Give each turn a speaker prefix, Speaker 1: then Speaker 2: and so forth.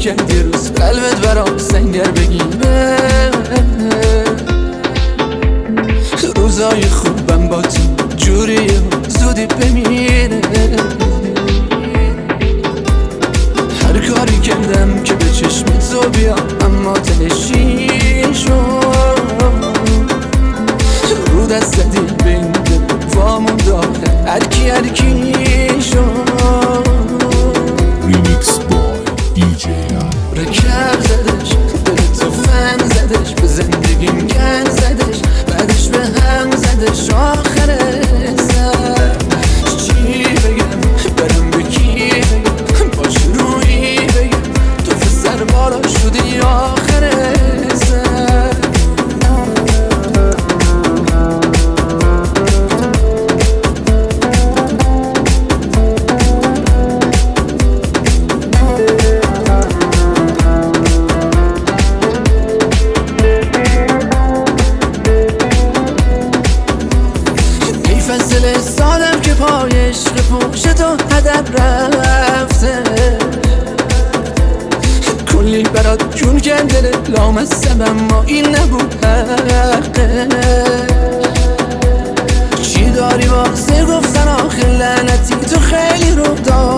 Speaker 1: کردی روز قلبت برام سنگر بگیره. روزای خوبم با تو جوریه زودی بمیره. هر کاری کردم که به چشم تو بیام اما تلشی شد. رو دست زدی بین دل وامون داخل هرکی شد.
Speaker 2: ریمیکس بای دیجی
Speaker 1: رکب زدش دل تو فن زدش به زندگیم گن زدش بعدش به هم زدش آخر سر. چی بگم برم به کی بگم باش روی بگم تو پسر بالا شدی آخر سر. فصل سالم که پای عشق پوش تو هدر رفته. کلی برات جون کرده لامصب اما این نبود حقه. چی داری واسه گفتن آخه لعنتی تو خیلی رو داری.